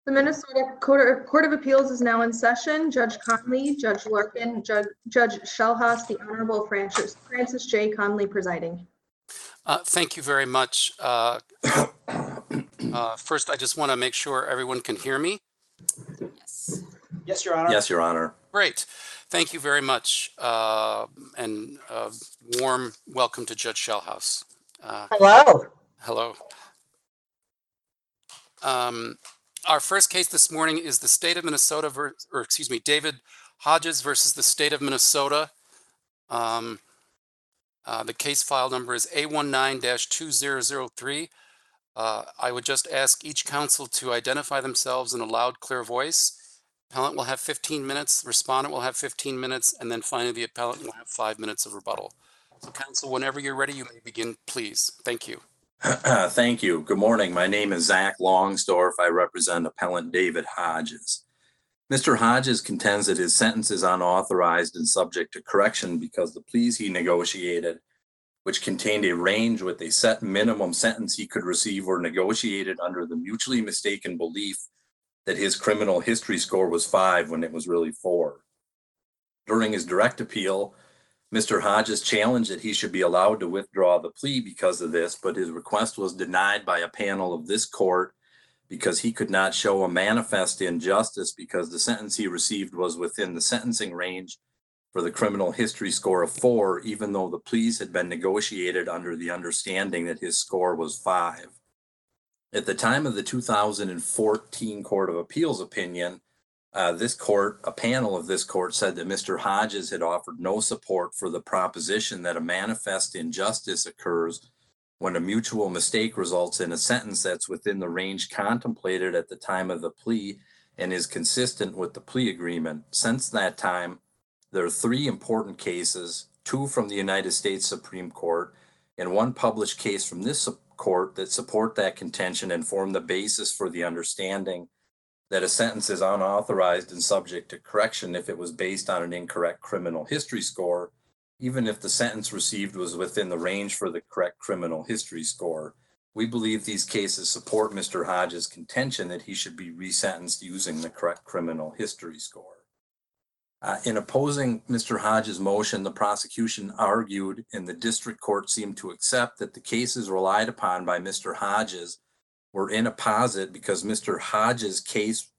The Minnesota Court of Appeals is now in session. Judge Conley, Judge Larkin, Judge Shellhaus, the Honorable Francis J. Conley presiding. Thank you very much. First, I just want to make sure everyone can hear me. Yes. Yes, Your Honor. Yes, Your Honor. Great. Thank you very much. And warm welcome to Judge Shellhaus. Hello. Hello. Our first case this morning is the state of Minnesota, David Hodges versus the state of Minnesota. The case file number is A19-2003. I would just ask each counsel to identify themselves in a loud, clear voice. Appellant will have 15 minutes, respondent will have 15 minutes, and then finally the appellant will have 5 minutes of rebuttal. So counsel, whenever you're ready, you may begin, please. Thank you. Thank you. Good morning. My name is Zach Longsdorf. I represent appellant David Hodges. Mr. Hodges contends that his sentence is unauthorized and subject to correction because the pleas he negotiated, which contained a range with a set minimum sentence he could receive, were negotiated under the mutually mistaken belief that his criminal history score was 5 when it was really 4. During his direct appeal, Mr. Hodges challenged that he should be allowed to withdraw the plea because of this, but his request was denied by a panel of this court because he could not show a manifest injustice because the sentence he received was within the sentencing range for the criminal history score of 4, even though the pleas had been negotiated under the understanding that his score was 5. At the time of the 2014 Court of Appeals opinion, a panel of this court said that Mr. Hodges had offered no support for the proposition that a manifest injustice occurs when a mutual mistake results in a sentence that's within the range contemplated at the time of the plea and is consistent with the plea agreement. Since that time, there are 3 important cases, 2 from the United States Supreme Court and 1 published case from this court that support that contention and form the basis for the understanding that a sentence is unauthorized and subject to correction if it was based on an incorrect criminal history score, even if the sentence received was within the range for the correct criminal history score. We believe these cases support Mr. Hodges' contention that he should be resentenced using the correct criminal history score. In opposing Mr. Hodges' motion, the prosecution argued, and the district court seemed to accept, that the cases relied upon by Mr. Hodges were inapposite because in Mr. Hodges' case,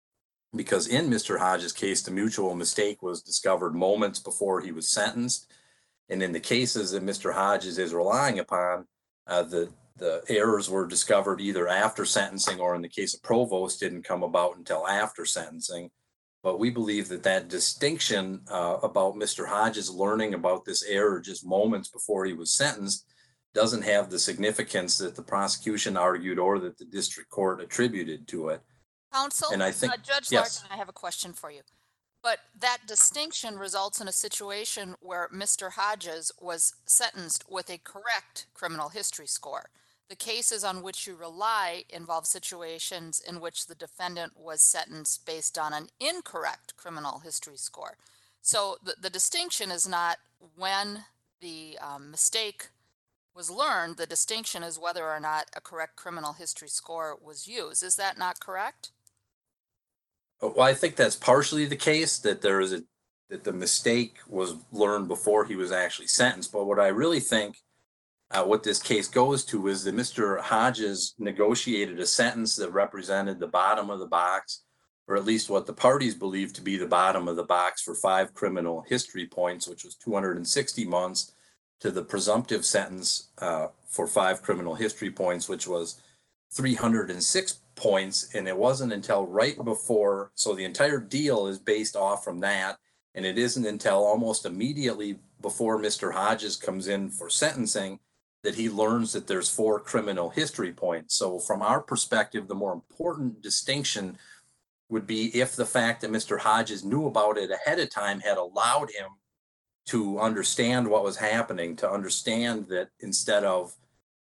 the mutual mistake was discovered moments before he was sentenced. And in the cases that Mr. Hodges is relying upon, the errors were discovered either after sentencing or in the case of Provost didn't come about until after sentencing. But we believe that distinction about Mr. Hodges learning about this error just moments before he was sentenced doesn't have the significance that the prosecution argued or that the district court attributed to it. Counsel, And I think, Judge yes. Larkin, I have a question for you. But that distinction results in a situation where Mr. Hodges was sentenced with a correct criminal history score. The cases on which you rely involve situations in which the defendant was sentenced based on an incorrect criminal history score. So the distinction is not when the mistake was learned, the distinction is whether or not a correct criminal history score was used. Is that not correct? Well, I think that's partially the case, that that the mistake was learned before he was actually sentenced. But what I really think what this case goes to is that Mr. Hodges negotiated a sentence that represented the bottom of the box, or at least what the parties believed to be the bottom of the box for 5 criminal history points, which was 260 months, to the presumptive sentence for 5 criminal history points, which was 306 points. And it wasn't until right before, so the entire deal is based off from that. And it isn't until almost immediately before Mr. Hodges comes in for sentencing that he learns that there's 4 criminal history points. So from our perspective, the more important distinction would be if the fact that Mr. Hodges knew about it ahead of time had allowed him to understand what was happening, to understand that instead of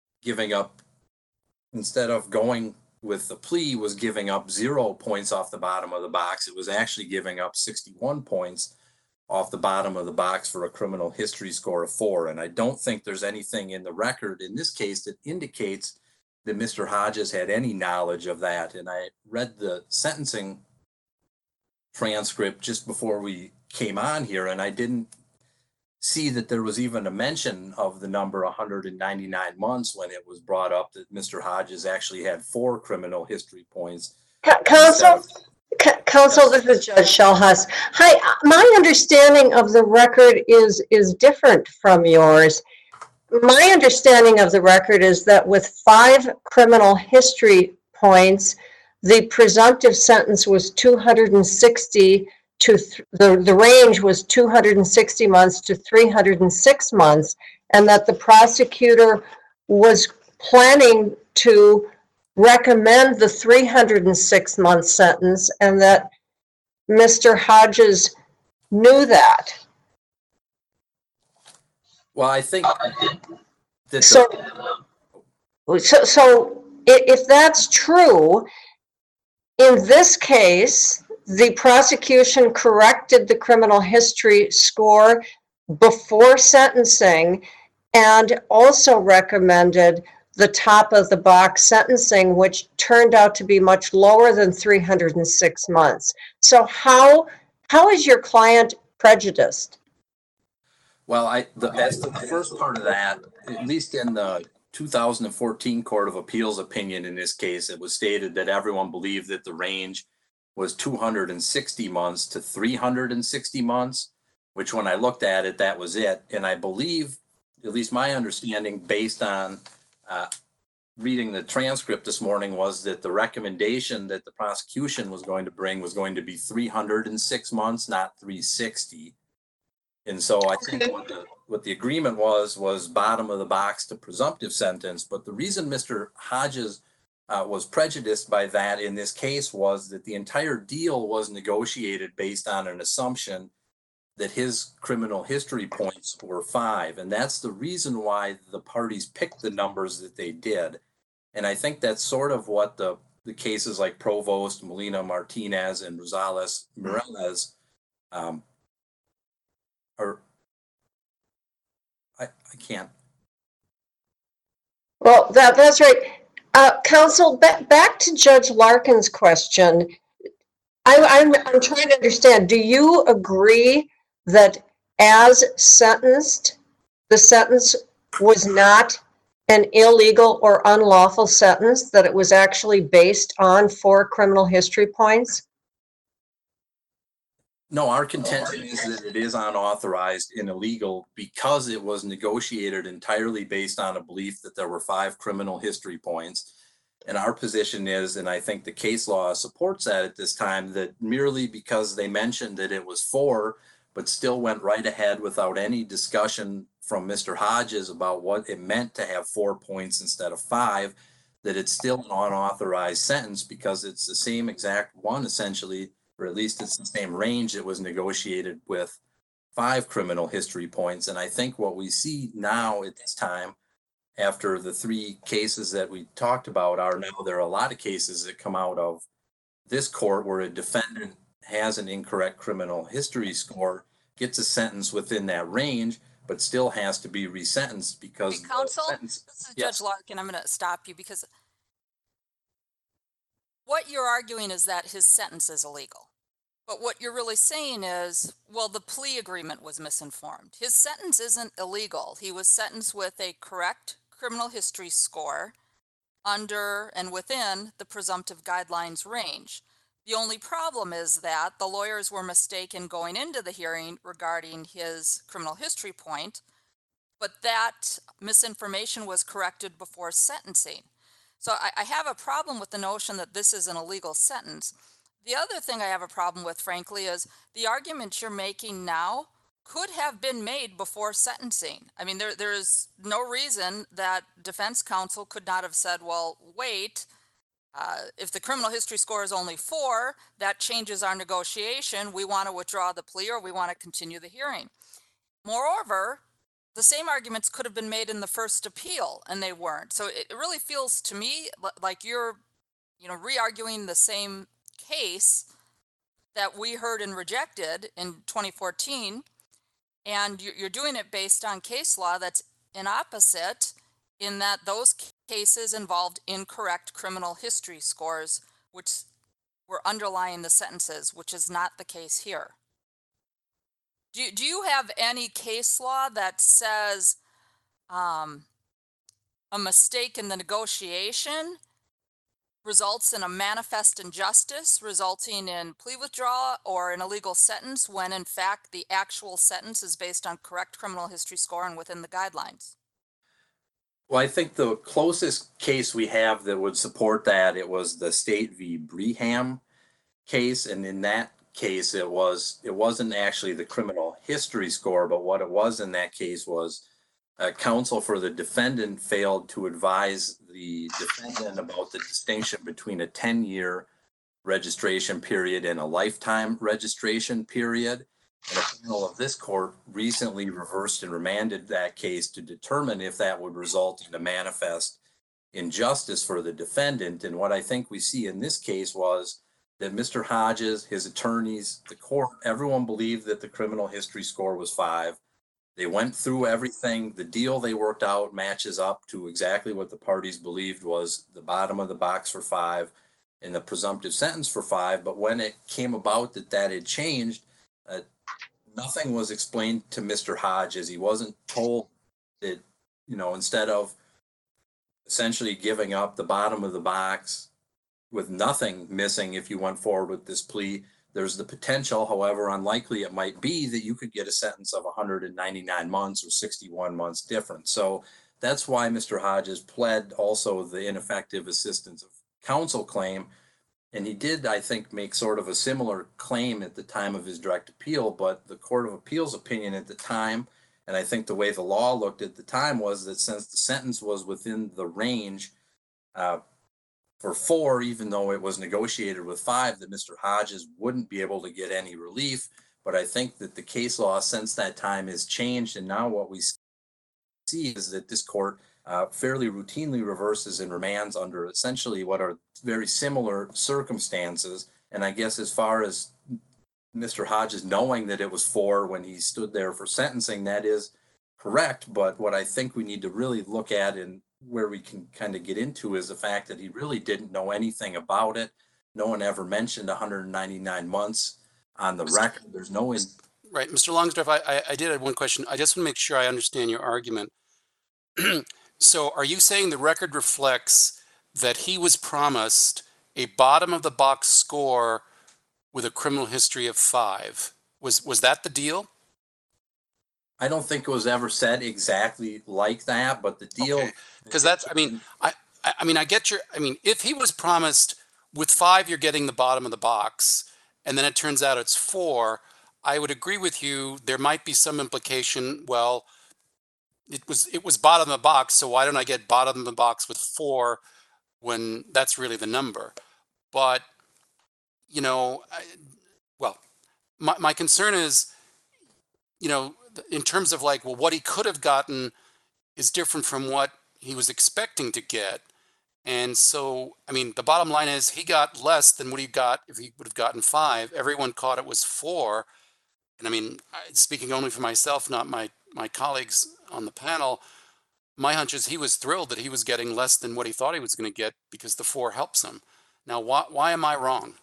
going with the plea was giving up 0 points off the bottom of the box, it was actually giving up 61 points off the bottom of the box for a criminal history score of 4. And I don't think there's anything in the record in this case that indicates that Mr. Hodges had any knowledge of that. And I read the sentencing transcript just before we came on here, and I didn't see that there was even a mention of the number 199 months when it was brought up that Mr. Hodges actually had 4 criminal history points. Counsel, Counsel, this is Judge Shalhas. Hi, my understanding of the record is different from yours. My understanding of the record is that with 5 criminal history points, the presumptive sentence was 260 to, the range was 260 months to 306 months, and that the prosecutor was planning to recommend the 306-month sentence, and that Mr. Hodges knew that. Well, I think that So if that's true, in this case, the prosecution corrected the criminal history score before sentencing and also recommended the top of the box sentencing, which turned out to be much lower than 306 months. So how is your client prejudiced? Well, as to the first part of that, at least in the 2014 Court of Appeals opinion in this case, it was stated that everyone believed that the range was 260 months to 360 months, which when I looked at it, that was it. And I believe, at least my understanding based on reading the transcript this morning, was that the recommendation that the prosecution was going to bring was going to be 306 months, not 360. And so I think what the agreement was bottom of the box to presumptive sentence. But the reason Mr. Hodges was prejudiced by that in this case was that the entire deal was negotiated based on an assumption that his criminal history points were 5. And that's the reason why the parties picked the numbers that they did. And I think that's sort of what the cases like Provost, Molina, Martinez, and Rosales Morales I can't. Well, that's right. Counsel, back to Judge Larkin's question. I'm trying to understand, do you agree that as sentenced, the sentence was not an illegal or unlawful sentence, that it was actually based on 4 criminal history points? No, our contention is that it is unauthorized and illegal because it was negotiated entirely based on a belief that there were 5 criminal history points. And our position is, and I think the case law supports that at this time, that merely because they mentioned that it was 4, but still went right ahead without any discussion from Mr. Hodges about what it meant to have 4 points instead of 5, that it's still an unauthorized sentence because it's the same exact one essentially, or at least it's the same range that was negotiated with 5 criminal history points. And I think what we see now at this time, after the 3 cases that we talked about, are now there are a lot of cases that come out of this court where a defendant has an incorrect criminal history score, gets a sentence within that range, but still has to be resentenced because Counsel, sentence, this is yes. Judge Larkin. I'm going to stop you because what you're arguing is that his sentence is illegal. But what you're really saying is, well, the plea agreement was misinformed. His sentence isn't illegal. He was sentenced with a correct criminal history score under and within the presumptive guidelines range. The only problem is that the lawyers were mistaken going into the hearing regarding his criminal history point, but that misinformation was corrected before sentencing. So I have a problem with the notion that this is an illegal sentence. The other thing I have a problem with, frankly, is the argument you're making now could have been made before sentencing. I mean, there is no reason that defense counsel could not have said, well, wait, if the criminal history score is only 4, that changes our negotiation. We want to withdraw the plea or we want to continue the hearing. Moreover, the same arguments could have been made in the first appeal and they weren't. So it really feels to me like you're, re-arguing the same case that we heard and rejected in 2014, and you're doing it based on case law that's an opposite, in that those cases involved incorrect criminal history scores, which were underlying the sentences, which is not the case here. Do you have any case law that says a mistake in the negotiation results in a manifest injustice, resulting in plea withdrawal or an illegal sentence, when in fact the actual sentence is based on correct criminal history score and within the guidelines? Well, I think the closest case we have that would support that, it was the State v. Breham case. And in that case, it wasn't actually the criminal history score, but what it was in that case was counsel for the defendant failed to advise the defendant about the distinction between a 10-year registration period and a lifetime registration period. And a panel of this court recently reversed and remanded that case to determine if that would result in a manifest injustice for the defendant. And what I think we see in this case was that Mr. Hodges, his attorneys, the court, everyone believed that the criminal history score was 5. They went through everything. The deal they worked out matches up to exactly what the parties believed was the bottom of the box for 5 and the presumptive sentence for 5. But when it came about that had changed, nothing was explained to Mr. Hodges. He wasn't told that, instead of essentially giving up the bottom of the box with nothing missing if you went forward with this plea, there's the potential, however unlikely it might be, that you could get a sentence of 199 months or 61 months different. So that's why Mr. Hodges pled also the ineffective assistance of counsel claim. And he did, I think, make sort of a similar claim at the time of his direct appeal, but the Court of Appeals opinion at the time, and I think the way the law looked at the time, was that since the sentence was within the range for 4, even though it was negotiated with 5, that Mr. Hodges wouldn't be able to get any relief. But I think that the case law since that time has changed, and now what we see is that this court fairly routinely reverses and remands under essentially what are very similar circumstances. And I guess as far as Mr. Hodges knowing that it was 4 when he stood there for sentencing, that is correct. But what I think we need to really look at, and where we can kind of get into, is the fact that he really didn't know anything about it. No one ever mentioned 199 months on the record. There's no... Right. Mr. Longsdorf, I did have one question. I just want to make sure I understand your argument. So are you saying the record reflects that he was promised a bottom of the box score with a criminal history of 5? Was that the deal? I don't think it was ever said exactly like that, but the deal... Because that's, I mean, I get your, if he was promised with 5, you're getting the bottom of the box, and then it turns out it's 4, I would agree with you. There might be some implication, well, it was bottom of the box, so why don't I get bottom of the box with 4 when that's really the number? But, my concern is, in terms of like, well, what he could have gotten is different from what he was expecting to get. And so, the bottom line is he got less than what he got if he would have gotten 5. Everyone caught it was 4. And speaking only for myself, not my colleagues on the panel, my hunch is he was thrilled that he was getting less than what he thought he was going to get because the 4 helps him. Now, why am I wrong?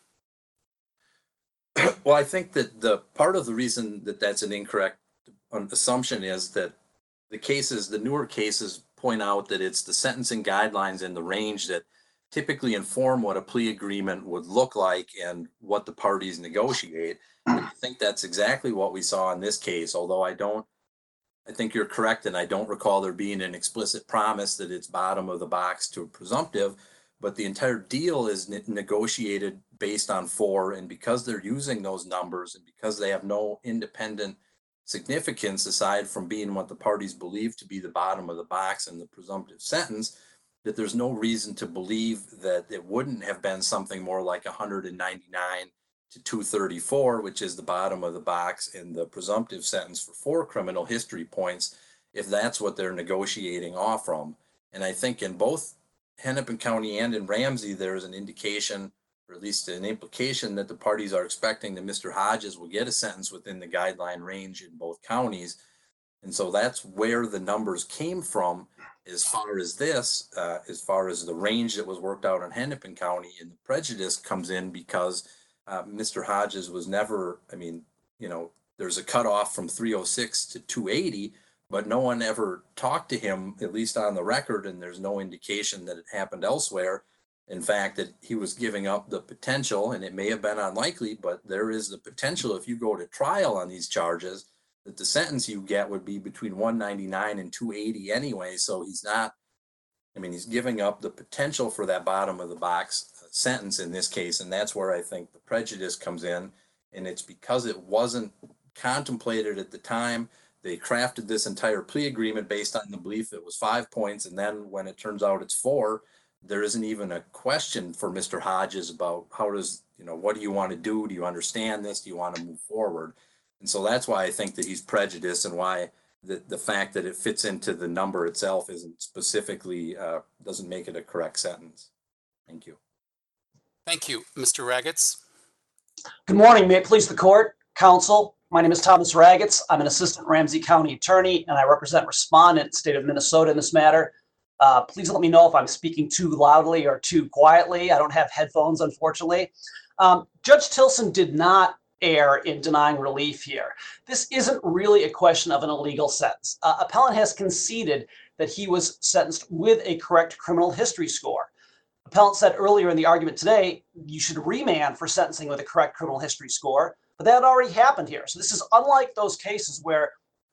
Well, I think that the part of the reason that that's an incorrect assumption is that the newer cases point out that it's the sentencing guidelines and the range that typically inform what a plea agreement would look like and what the parties negotiate. And I think that's exactly what we saw in this case, although I think you're correct, and I don't recall there being an explicit promise that it's bottom of the box to a presumptive, but the entire deal is negotiated based on 4, and because they're using those numbers and because they have no independent significance aside from being what the parties believe to be the bottom of the box and the presumptive sentence, that there's no reason to believe that it wouldn't have been something more like 199 to 234, which is the bottom of the box and the presumptive sentence for 4 criminal history points, if that's what they're negotiating off from. And I think in both Hennepin County and in Ramsey, there's an indication, or at least an implication, that the parties are expecting that Mr. Hodges will get a sentence within the guideline range in both counties. And so that's where the numbers came from as far as this, as far as the range that was worked out in Hennepin County, and the prejudice comes in because Mr. Hodges was never, I mean, you know, there's a cutoff from 306 to 280, but no one ever talked to him, at least on the record, and there's no indication that it happened elsewhere. In fact, that he was giving up the potential, and it may have been unlikely, but there is the potential if you go to trial on these charges, that the sentence you get would be between 199 and 280 anyway. So he's not, I mean, he's giving up the potential for that bottom of the box sentence in this case. And that's where I think the prejudice comes in. And it's because it wasn't contemplated at the time. They crafted this entire plea agreement based on the belief it was 5 points. And then when it turns out it's 4, there isn't even a question for Mr. Hodges about how does, you know, what do you want to do? Do you understand this? Do you want to move forward? And so that's why I think that he's prejudiced, and why the fact that it fits into the number itself isn't specifically, doesn't make it a correct sentence. Thank you. Thank you. Mr. Ragatz? Good morning. May it please the court, counsel. My name is Thomas Ragatz. I'm an assistant Ramsey County attorney, and I represent respondent in the state of Minnesota in this matter. Please let me know if I'm speaking too loudly or too quietly. I don't have headphones, unfortunately. Judge Tilson did not err in denying relief here. This isn't really a question of an illegal sentence. Appellant has conceded that he was sentenced with a correct criminal history score. Appellant said earlier in the argument today, you should remand for sentencing with a correct criminal history score, but that already happened here. So this is unlike those cases where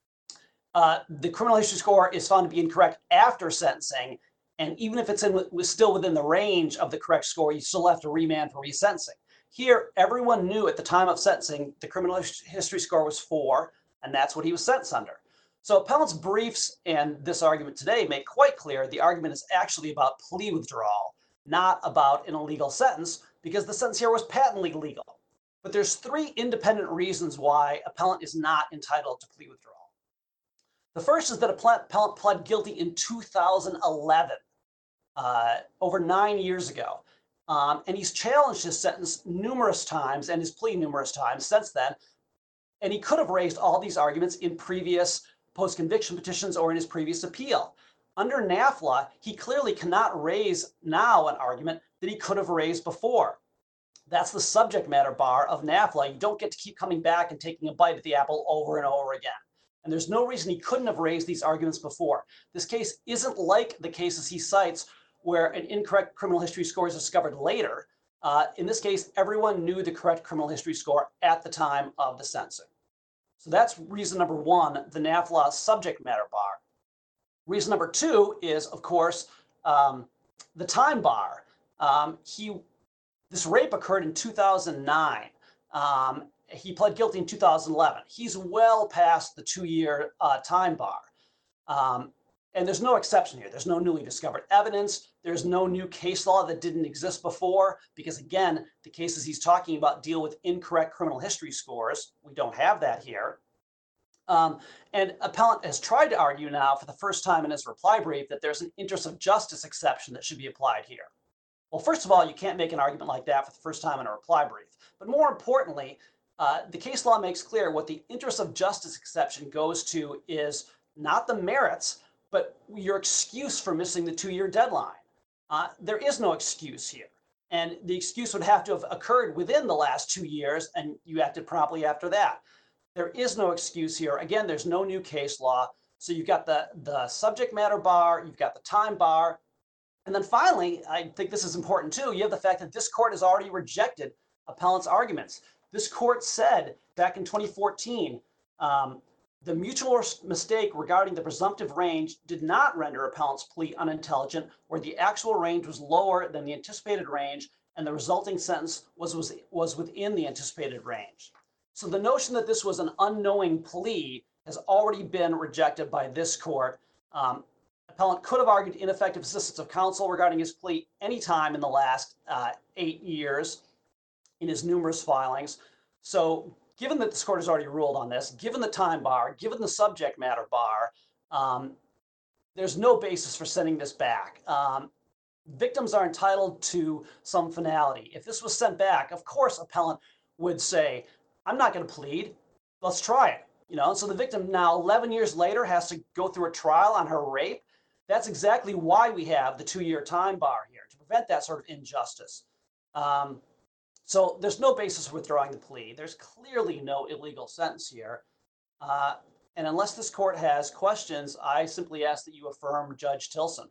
the criminal history score is found to be incorrect after sentencing, and even if it's still within the range of the correct score, you still have to remand for resentencing. Here, everyone knew at the time of sentencing the criminal history score was 4, and that's what he was sentenced under. So appellant's briefs and this argument today make quite clear the argument is actually about plea withdrawal, not about an illegal sentence, because the sentence here was patently legal. But there's 3 independent reasons why appellant is not entitled to plea withdrawal. The first is that appellant pled guilty in 2011, over 9 years ago. And he's challenged his sentence numerous times and his plea numerous times since then. And he could have raised all these arguments in previous post-conviction petitions or in his previous appeal. Under NAFLA, he clearly cannot raise now an argument that he could have raised before. That's the subject matter bar of NAFLA. You don't get to keep coming back and taking a bite at the apple over and over again. And there's no reason he couldn't have raised these arguments before. This case isn't like the cases he cites where an incorrect criminal history score is discovered later. In this case, everyone knew the correct criminal history score at the time of the sentencing. So that's reason number 1, the NAFLA subject matter bar. Reason number 2 is, of course, the time bar. This rape occurred in 2009. He pled guilty in 2011. He's well past the 2-year time bar. And there's no exception here. There's no newly discovered evidence. There's no new case law that didn't exist before, because again, the cases he's talking about deal with incorrect criminal history scores. We don't have that here. And appellant has tried to argue now for the first time in his reply brief that there's an interest of justice exception that should be applied here. Well, first of all, you can't make an argument like that for the first time in a reply brief. But more importantly, the case law makes clear what the interest of justice exception goes to is not the merits, but your excuse for missing the 2-year deadline. There is no excuse here. And the excuse would have to have occurred within the last 2 years, and you acted promptly after that. There is no excuse here. Again, there's no new case law. So you've got the subject matter bar, you've got the time bar. And then finally, I think this is important too, you have the fact that this court has already rejected appellant's arguments. This court said back in 2014, the mutual mistake regarding the presumptive range did not render appellant's plea unintelligent, where the actual range was lower than the anticipated range and the resulting sentence was within the anticipated range. So the notion that this was an unknowing plea has already been rejected by this court. Appellant could have argued ineffective assistance of counsel regarding his plea anytime in the last 8 years in his numerous filings. So given that this court has already ruled on this, given the time bar, given the subject matter bar, there's no basis for sending this back. Victims are entitled to some finality. If this was sent back, of course, appellant would say, I'm not going to plead. Let's try it. So the victim now 11 years later has to go through a trial on her rape. That's exactly why we have the 2-year time bar here, to prevent that sort of injustice. So there's no basis for withdrawing the plea. There's clearly no illegal sentence here. And unless this court has questions, I simply ask that you affirm Judge Tilson.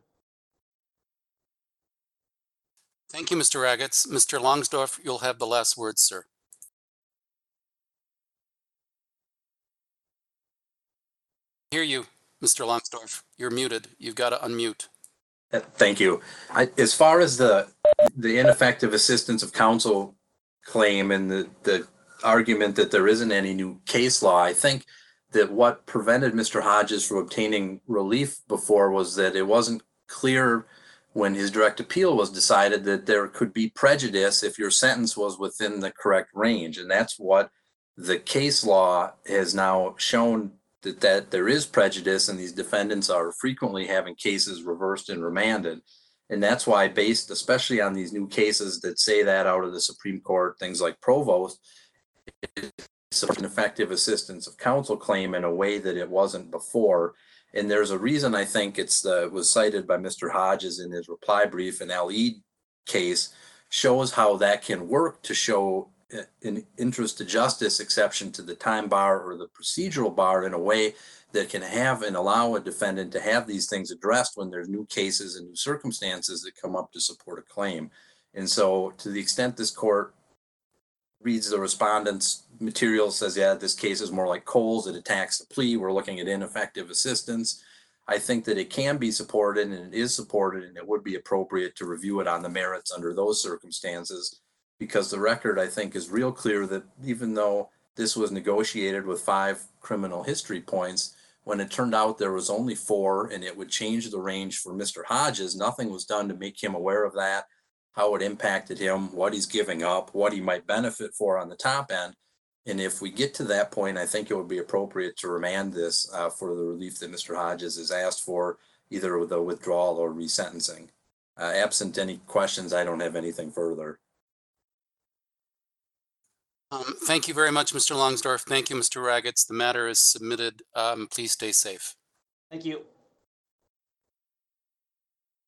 Thank you, Mr. Ragatz. Mr. Longsdorf, you'll have the last word, sir. Hear you, Mr. Longsdorf. You're muted. You've got to unmute. Thank you. As far as the ineffective assistance of counsel claim and the argument that there isn't any new case law, I think that what prevented Mr. Hodges from obtaining relief before was that it wasn't clear when his direct appeal was decided that there could be prejudice if your sentence was within the correct range. And that's what the case law has now shown, that there is prejudice, and these defendants are frequently having cases reversed and remanded. And that's why, based especially on these new cases that say that out of the Supreme Court, things like Provost, it's an effective assistance of counsel claim in a way that it wasn't before. And there's a reason I think it was cited by Mr. Hodges in his reply brief. An LE case shows how that can work to show an interest to justice exception to the time bar or the procedural bar in a way that can have and allow a defendant to have these things addressed when there's new cases and new circumstances that come up to support a claim. And so to the extent this court reads the respondent's material, says, yeah, this case is more like Coles, it attacks the plea, we're looking at ineffective assistance, I think that it can be supported, and it is supported, and it would be appropriate to review it on the merits under those circumstances, because the record, I think, is real clear that even though this was negotiated with 5 criminal history points, when it turned out there was only 4 and it would change the range for Mr. Hodges, nothing was done to make him aware of that, how it impacted him, what he's giving up, what he might benefit for on the top end. And if we get to that point, I think it would be appropriate to remand this for the relief that Mr. Hodges has asked for, either with a withdrawal or resentencing. Absent any questions, I don't have anything further. Thank you very much, Mr. Longsdorf. Thank you, Mr. Ragatz. The matter is submitted. Please stay safe. Thank you.